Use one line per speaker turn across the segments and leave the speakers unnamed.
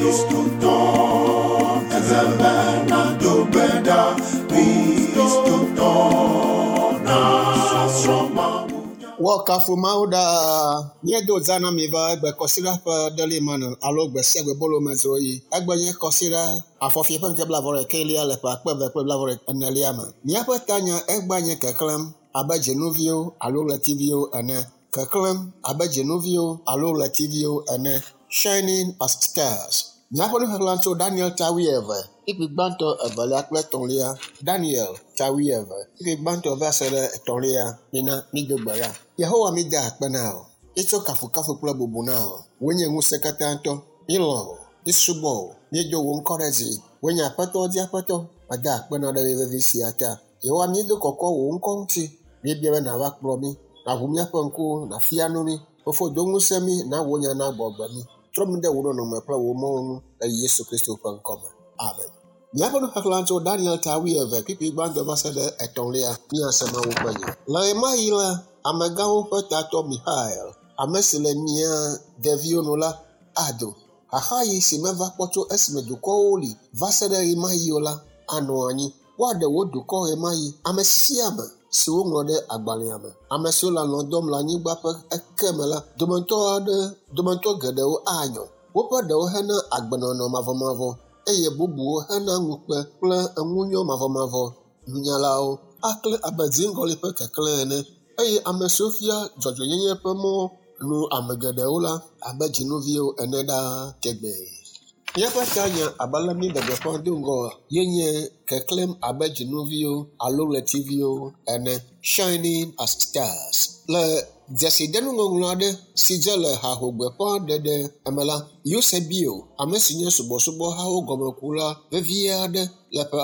Wakafu mauda niedo zana miva egbe kosira pe deli manu alo gbe segbe bolo mezoyi egbe ye kosira afofie pe nkebla vore kelia le pa kpeve pe blavore enelia ma niape tanya egba nye keklem abe Genovio alo Lativio ene keklem abe Genovio alo Lativio ene shining as stars niape no heklanto Daniel tawieve ikigbanto evele akple tonlia Daniel tawieve ikigbanto vesere tonlia nina midogbara Yehowa mi da akpenao ito kafu kple bubu nao wenye nguse katanto ilo isubo niejo won korezi wenye apato di apato ada akpena de vevisi ata Yehowa mi do kokko won konti biebe na wa kpromi na humia panku na fianoni ofo donguse mi na wonya na gbogba mi trom de wono no mepra wo mo Yesu Kristo pankoma amen Nyaponu haklanto Daniel tawieve pipi gbando vasede etonlia ni asema wo panye la emaila Amagawo petato Mihael, ameselemia devionola ado. Hahayi simeva poto esmeduko oli, vasere imayola anoani. Wade woduko emayi, amesiama, siwongode agbaliame. Amesola londom la nyigba pe ekemela, domanto gedeo anyo. Wopa deo hena agbanono mavomavo, eye bubuo hena ngukpe, ple engunyo mavomavo. Nyalao, akle abedzingoli pe keklene. Eye ame Sofia dzɔdzɔ yenye ƒe mɔ nu ame geɖewo la abe Genovio ene ɖa tegbe. Míaƒe tanya abala mi bebeƒe do ŋgɔ yenye keklem abe Genovio alo Lativio ene shining as stars. Le dzesidenu ŋɔŋlɔ aɖe si dze le hahogbeƒe ɖeɖe eme la, Eusebio ame si nye subɔsubɔhawo gɔmekula vevi aɖe le ƒe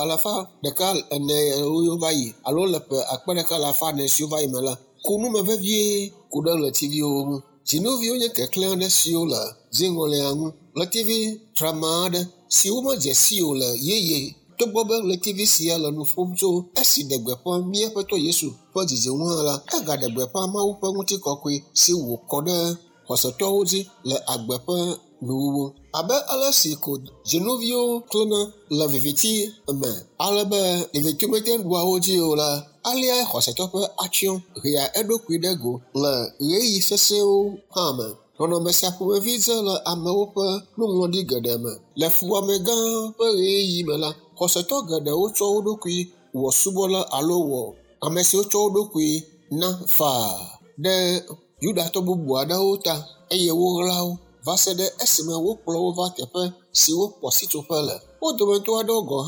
104 va yi alo le ƒe 1,400 siwo va yi me la ku nume vevie ku ɖe Lativio ŋu. Genovio nye keklẽ aɖe siwo le ziŋɔlia ŋu. Lativi trama aɖe siwo medze si o le yeye togbɔ be Lativi sia le nu ƒom tso esi ɖe gbeƒã míaƒe tɔ Yesu ƒe dzidziŋu hã la egaɖe gbeƒã Mawu ƒe ŋutikɔkɔe si wòkɔ ɖe xɔsetɔwo dzi le agbe ƒe nuwuwo. Abe ale si ko Genovio klẽna le viviti me ale be viviti mete ɖua wo dzi o la alea xɔsetɔ ƒe atsyɔ̃ hea eɖokui ɖe go le ɣeyiɣi sesẽwo hã me. Nɔnɔme sia ƒomevi dze le amewo ƒe nuŋlɔɖi geɖe me. Le fuame gã ƒe ɣeyiɣi me la, xɔsetɔ geɖewo tsɔ wo ɖokui wɔ subɔla alo wɔ ame siwo tsɔ wo ɖokui na faa ɖe Yudatɔ bubu aɖewo ta eye woɣla wo va se ɖe esime wokplɔ wo va teƒe si wokpɔ sitsoƒe le. Wo dometɔ aɖewo gɔ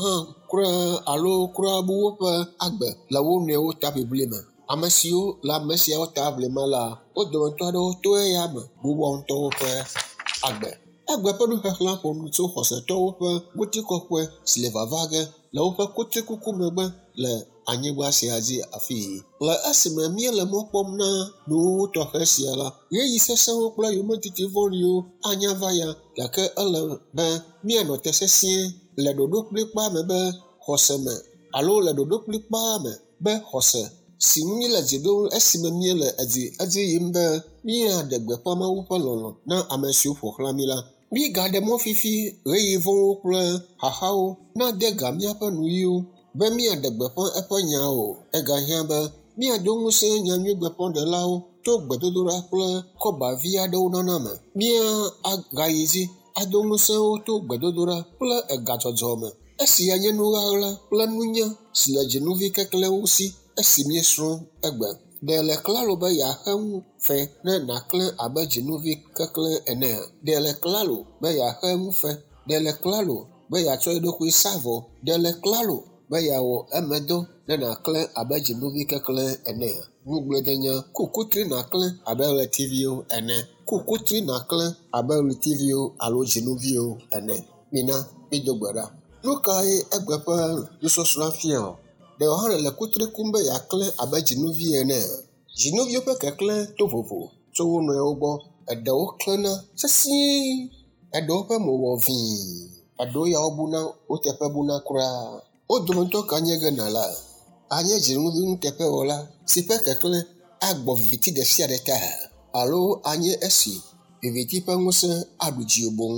hã kura bu woƒe agbe le wo nɔewo ta bibli me. Ame siwo le ame siawo ta blema la, wo dometɔ aɖewo to eya me bubu ŋutɔwo ƒe agbe. Egbe ƒe nuxexlẽ ƒom tso xɔsetɔwo ƒe ŋutikɔkɔe si le vava ge le woƒe kotikuku megbe le anyigba sia dzi afii. Le esime míele mɔ kpɔm na nuwuwu tɔxɛ sia la, ɣeyiɣi sesẽwo kple yometiti vɔ̃ɖiwo anya va ya gake ele be míanɔ te sesĩe le ɖoɖo kplikpaa me be xɔse me alo le ɖoɖo kplikpaa me be xɔse si ŋu le dzi ɖom esime míele edzi yim be míaɖe gbeƒã Mawu ƒe lɔlɔ̃ na ame siwo ƒo xlã mí la. Mígaɖe mɔ fifi ɣeyiɣi vɔ̃wo kple xaxawo na de ga míaƒe nuyiwo be míaɖe gbeƒã eƒe nya o. Egahiã be míado ŋusẽ nyanyui gbeƒãɖelawo to gbedodoɖa kple kɔba vi aɖewo nana me. Míagayi dzi ado ŋusẽwo to gbedodoɖa kple egadzɔdzɔ me. Esia nye nu ɣaɣla kple nunya si le Genovio keklẽwo si esi míesrɔ̃ egbe. Ɖe le klalo be yeaxe ŋu fe ne nàklẽ abe Genovio keklẽ enea? Ɖe le klalo be yeaxe ŋu fe? Ɖe le klalo be yeatsɔ eɖokui sa vɔ? Ɖe le klalo be yeawɔ emedɔ ne nàklẽ abe Genovio keklẽ enea? Ŋugblẽdenya kukutri nàklẽ abe Lativio ene. Kukutri nàklẽ abe Lativio alo Genovio ene. Mina mido gbe ɖa. Nu kae egbe ƒe nusɔsrɔ̃ fia o? Ɖe wòhã le kutri kum be yeaklẽ abe Genovio enea? Genovio ƒe keklẽ to vovo tso wo nɔewo gbɔ. Eɖewo klẽna sesĩe, eɖewo ƒe mo wɔ vĩi, eɖewo ya wobuna wo teƒe buna kuraa. Wo dometɔ ka nye gena la? Anye Genovio nuteƒewɔla si ƒe keklẽ agbɔ viviti ɖe sia ɖe ta alo anye esi viviti ƒe ŋusẽ aɖu dzi boŋ.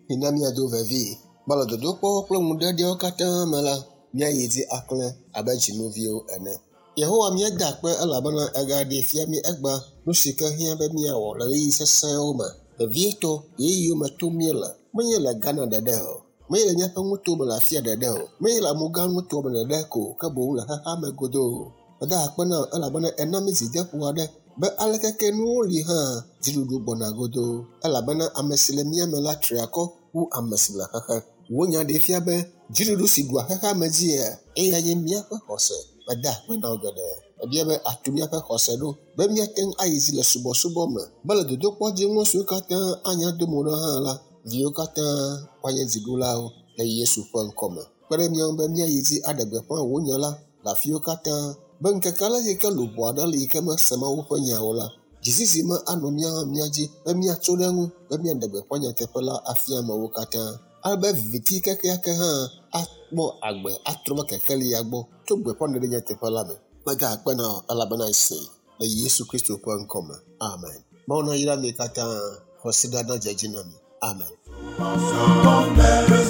hina mia do vevi bala dodo kpo kple ŋuɖeɖiawo katã me la míayi dzi aklẽ abe dzinuviwo ene. Yehowa míada kpe elabena egaɖe fia mí egbe nu si ke hiã be míawɔ le ɣeyiɣi sesẽwo me. Vevietɔ ɣeyiɣiwo me tom míele menye le Ghana ɖeɖe o, menye le míaƒe ŋutome le afia ɖeɖe o, menye le amewo gã ŋutome ɖeɖe ko, ke boŋ le xexea me godoo. Meda akpe na elabena ena mí dzideƒo aɖe be alekeke nuwo li hã dziɖuɖu gbɔna godoo elabena ame si le mía me la tri akɔ wu ame si le xexe. Wò nya ɖe fia be dziɖuɖu si ɖua xexea me dzia eya nye míaƒe xɔse. Meda akpe na wo geɖe. Ebia be atu míaƒe xɔse ɖo be míate ŋu ayi dzi le subɔsubɔ me be le dodokpɔ dzi ŋu siwo katã anya do mo ɖo hã la, viwo katã woanye dziɖulawo le Yesu ƒe ŋkɔ me. Kpe ɖe míawo be míayi dzi aɖe gbeƒã wò nya la le afiwo katã be ŋkeke ale yi ke luʋɔ aɖe le yi ke mese Mawu ƒe nyawo la, dzizizi me anɔ mía dzi be míatso ɖe ŋu be míaɖe gbeƒã nyateƒe la afia amewo katã. Alebe viviti kekeake hã akpɔ agbe atrɔ va kekelia gbɔ tso gbeƒã ɖeɖe nyateƒe la me. Meda akpe na wo elabena esee le Yesu Kristo ƒe ŋkɔ me. Amen. Mawu nayra mi katã, xɔsiɖa nadze edzi na mi. Amen.